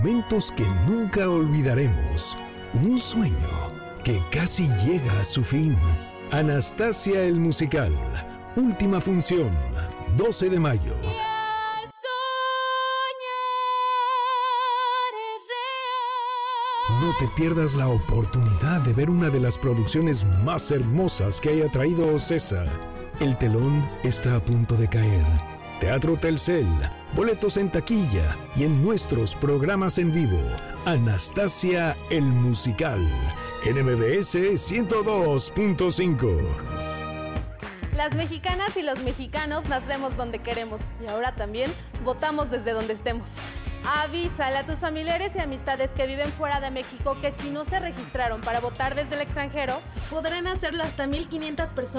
Momentos que nunca olvidaremos. Un sueño que casi llega a su fin. Anastasia el musical. Última función. 12 de mayo. No te pierdas la oportunidad de ver una de las producciones más hermosas que haya traído Ocesa. El telón está a punto de caer. Teatro Telcel, boletos en taquilla y en nuestros programas en vivo. Anastasia el musical, en MBS 102.5. Las mexicanas y los mexicanos nacemos donde queremos y ahora también votamos desde donde estemos. Avísale a tus familiares y amistades que viven fuera de México que si no se registraron para votar desde el extranjero, podrán hacerlo hasta 1,500 personas.